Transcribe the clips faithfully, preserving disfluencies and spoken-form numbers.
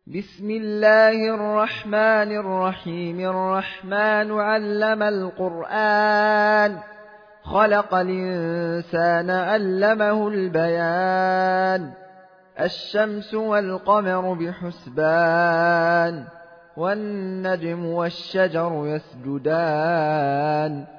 بسم الله الرحمن الرحيم الرحمن علم القرآن خلق الإنسان علمه البيان الشمس والقمر بحسبان والنجم والشجر يسجدان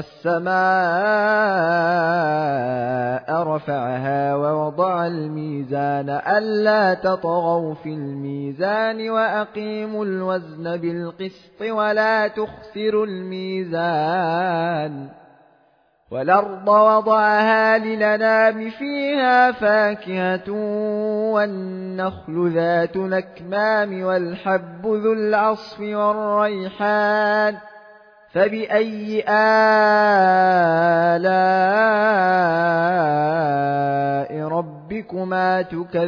والسماء رفعها ووضع الميزان ألا تطغوا في الميزان وأقيموا الوزن بالقسط ولا تخسروا الميزان والأرض وضعها للأنام فيها فاكهة والنخل ذات الأكمام والحب ذو العصف والريحان فبأي آلاء ربكما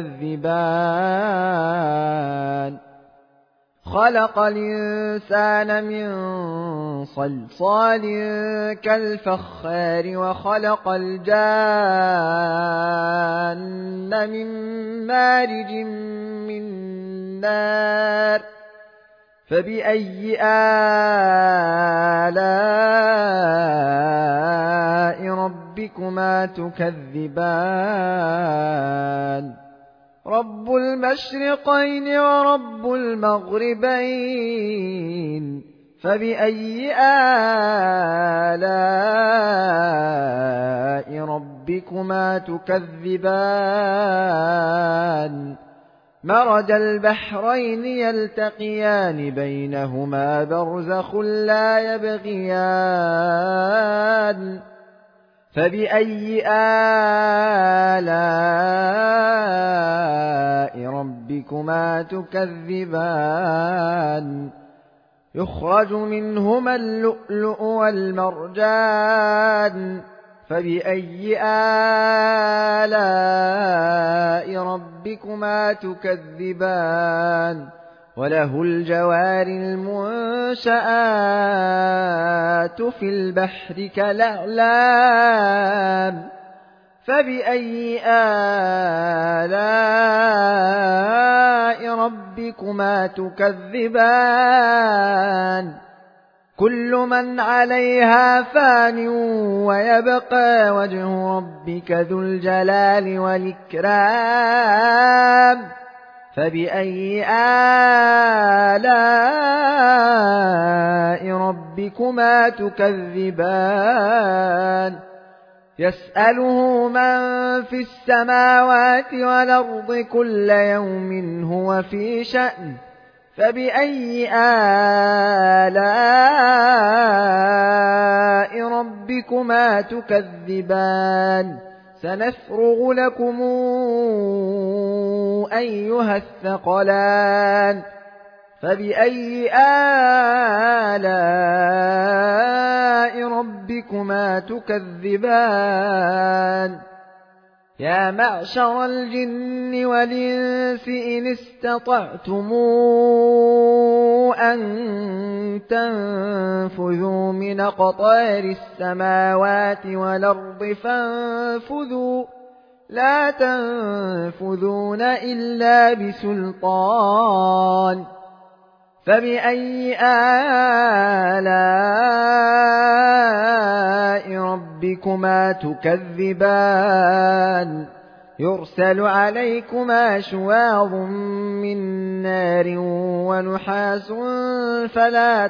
تكذبان خلق الإنسان من صلصال كالفخار وخلق الجان من مارج من نار فبأي آلاء ربكما تكذبان رب المشرقين ورب المغربين فبأي آلاء ربكما تكذبان مرج البحرين يلتقيان بينهما برزخ لا يبغيان فبأي آلاء ربكما تكذبان يخرج منهما اللؤلؤ والمرجان فبأي آلاء ربكما تكذبان وله الجوار المنشآت في البحر كالأعلام فبأي آلاء ربكما تكذبان كل من عليها فان ويبقى وجه ربك ذو الجلال والإكرام فبأي آلاء ربكما تكذبان يسأله من في السماوات والأرض كل يوم هو في شأن فبأي آلاء ربكما تكذبان سنفرغ لكم أيها الثقلان فبأي آلاء ربكما تكذبان يا معشر الجن والإنس إن استطعتم أن تنفذوا من أقطار السماوات والأرض فانفذوا لا تنفذون إلا بسلطان فبأي آلاء ربكما تكذبان يرسل عليكما شواظ من نار ونحاس فلا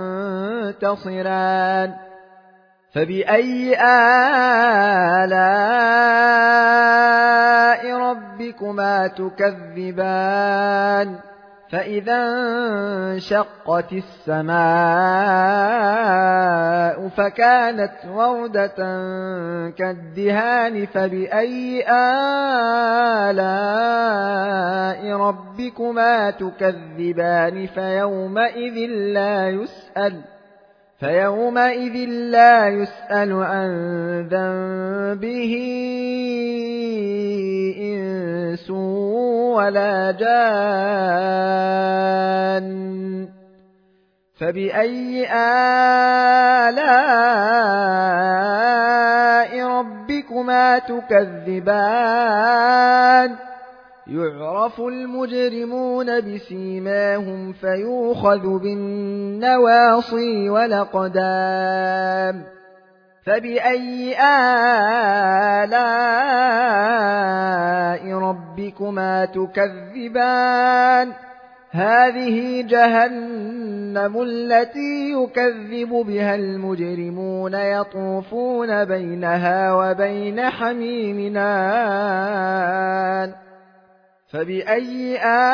تنتصران فبأي آلاء ربكما تكذبان فإذا انشقت السماء فكانت وردة كالدهان فبأي آلاء ربكما تكذبان فيومئذ لا يسأل فيومئذ لا يسأل عن ذنبه إنس ولا جان فبأي آلاء ربكما تكذبان يعرف المجرمون بسيماهم فيؤخذ بالنواصي والأقدام فبأي آلاء ربكما تكذبان هذه جهنم التي يكذب بها المجرمون يطوفون بينها وبين حميم آن فبأي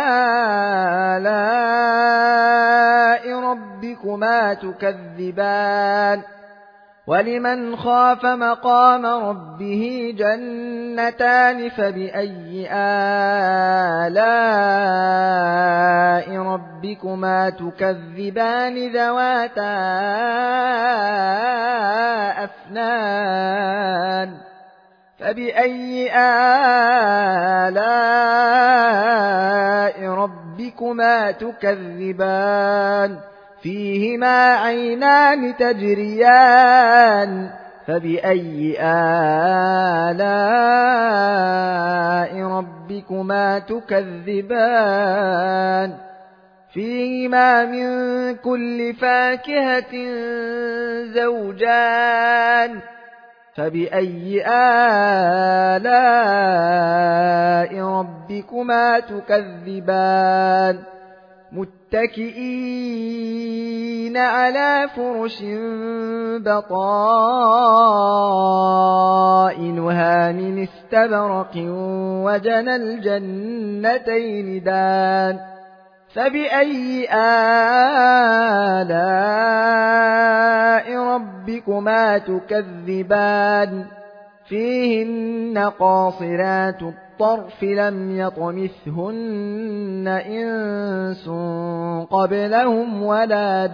آلاء ربكما تكذبان ولمن خاف مقام ربه جنتان فبأي آلاء ربكما تكذبان ذواتا أفنان فبأي آلاء ربكما تكذبان فيهما عينان تجريان فبأي آلاء ربكما تكذبان فيهما من كل فاكهة زوجان فبأي آلاء ربكما تكذبان متكئين على فرش بطائنها من استبرق وجنى الجنتين دان فبأي آلاء ربكما تكذبان فيهن قاصرات الطرف لم يطمثهن إنس قبلهم ولا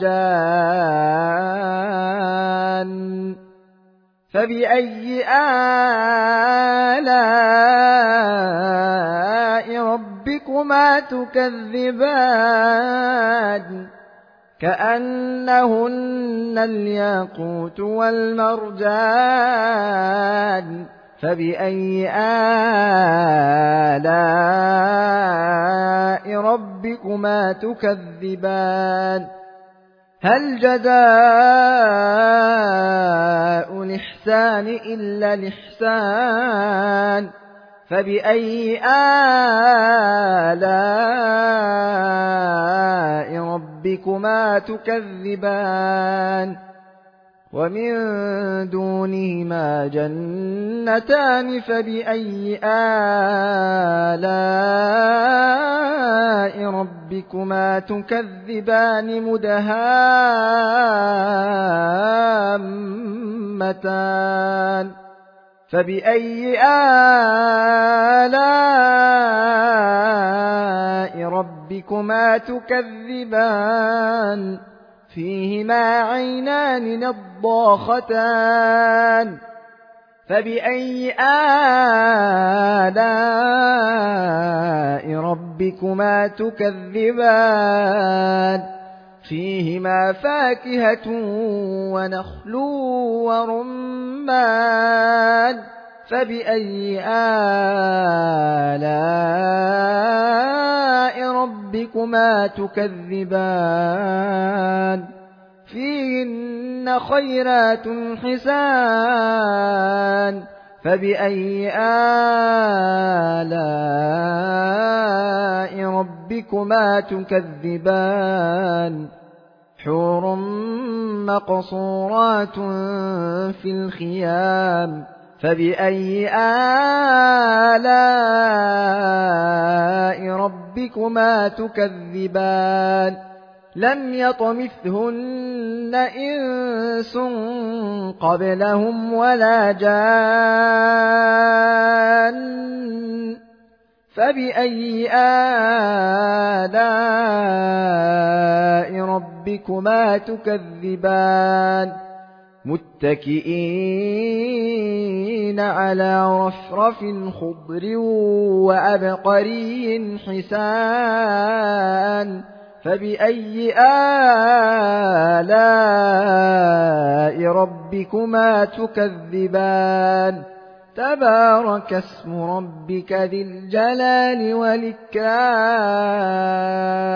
جان فبأي آلاء ربكما تكذبان كأنهن الياقوت والمرجان فبأي آلاء ربكما تكذبان هل جزاء الإحسان إلا الإحسان فبأي آلاء ربكما تكذبان ومن دونهما جنتان فبأي آلاء ربكما تكذبان مدهامتان فبأي آلاء ربكما تكذبان فيهما عينان نضاختان فبأي آلاء ربكما تكذبان فيهما فاكهة ونخل ورمان فبأي آلاء ربكما تكذبان فيهن خيرات حسان فبأي آلاء ربكما تكذبان حور مقصورات في الخيام فبأي آلاء ربكما تكذبان لم يطمثهن إنس قبلهم ولا جان فبأي آلاء ربكما تكذبان متكئين على رفرف خضر وعبقري حسان فبأي آلاء ربكما تكذبان تبارك اسم ربك ذي الجلال والإكرام.